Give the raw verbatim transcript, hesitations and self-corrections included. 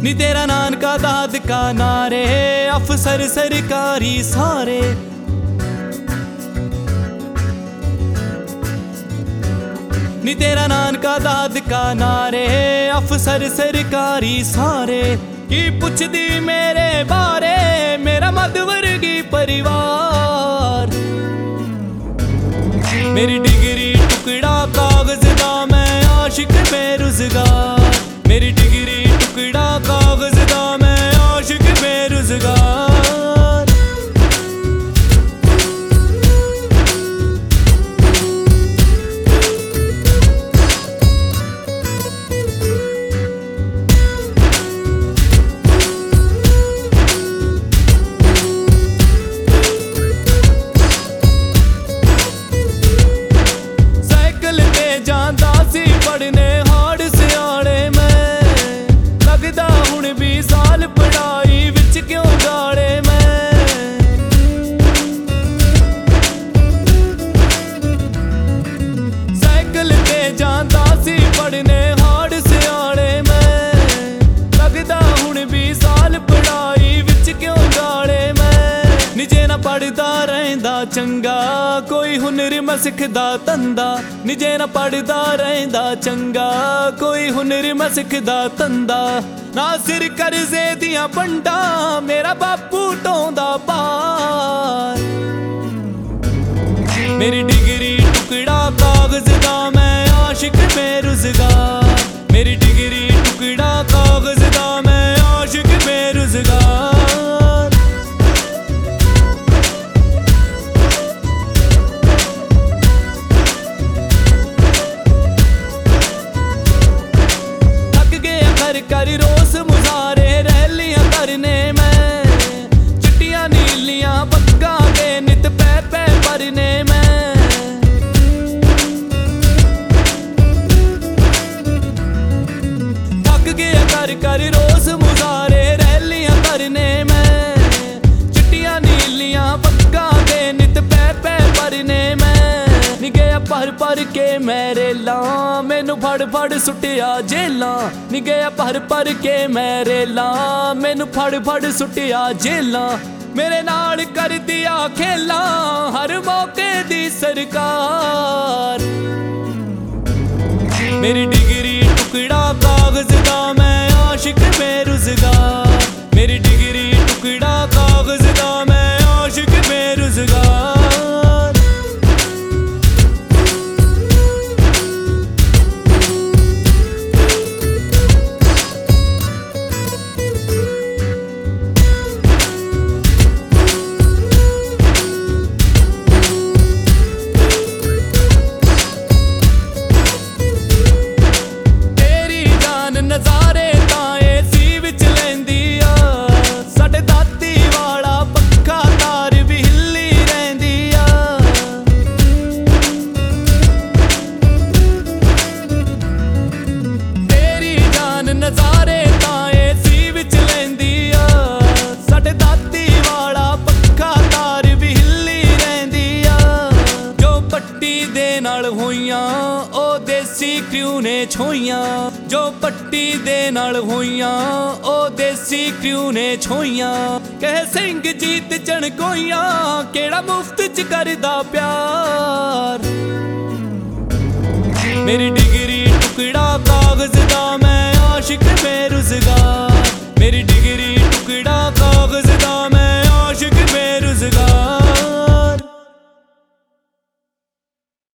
नी तेरा नानका दादका नारे अफसर सरकारी सारे। नी तेरा नानका दादका नारे अफसर सरकारी सारे। की पुछदी मेरे बारे मेरा मध्यवर्गी परिवार। मेरी डिग्री टुकड़ा कागज दा मैं आशिक बेरुजगार। मेरी डिग्री टुकड़ा कागज दा मैं आशिक बेरुजगार। पढ़ने हाड़ सियाने मैं लगदा हुण भी साल पढ़ाई विच क्यों गाड़े मैं। साइकिल ते जांदा सी पढ़ने हाड़ सियाने मैं लगदा हुण भी साल पढ़ाई विच क्यों गाड़े मैं। निजे ना पढ़दा रहिंदा चंगा कोई हुनर मैं सिखदा तंदा। निजे ना पढ़दा रहिंदा चंगा कोई हुनर मैं सिखदा तंदा। ना सिर करजे दियां बंडा मेरा बापू ढोंदा पार। मेरी डिग्री टुकड़ा कागज दा मैं आशिक बेरुजगार। मेरी डिग्री टुकड़ा कागज दा मैं आशिक बेरुजगार। करी रोस मुजारे रैलियां करने मैं चिट्टियां नीलियां पग्गां दे नित पै पै भरने मैं। थक गया कर कर रोस मुजारे रैलियां करने मैं चिट्टियां नीलियां पग्गां दे नित पै पै भरने मैं। नी गया भर भर के मेरे ला मैनू फड़ फड़ सुटिया जेलां। नी गया भर भर के मेरे ला मैनू फड़ फड़ सुटिया जेलां। मेरे नाल कर दिया खेला हर मौके दी सरकार। मेरी डिग्री टुकड़ा कागज दा मैं आशिक बेरुजगार। मेरी डिग्री टुकड़ा कागज दा मैं आशिक बेरुजगार। नज़ारे ताए सी विच लैंदी आ साडे दाती वाला पक्का तार भी हिल्ली रहिंदी आ। तेरी जान नज़ारे ताए सी विच लैंदी आ साडे दाती वाला पक्का तार भी हिल्ली रहिंदी आ। जो पट्टी दे नाल होइयां ओ देसी क्रू ने छोइयां। जो पट्टी दे नाल होइयां ओ देसी क्रू ने छोइयां। कह सिंह जीत चणकोइयां केड़ा मुफ्त च करदा प्यार। मेरी डिग्री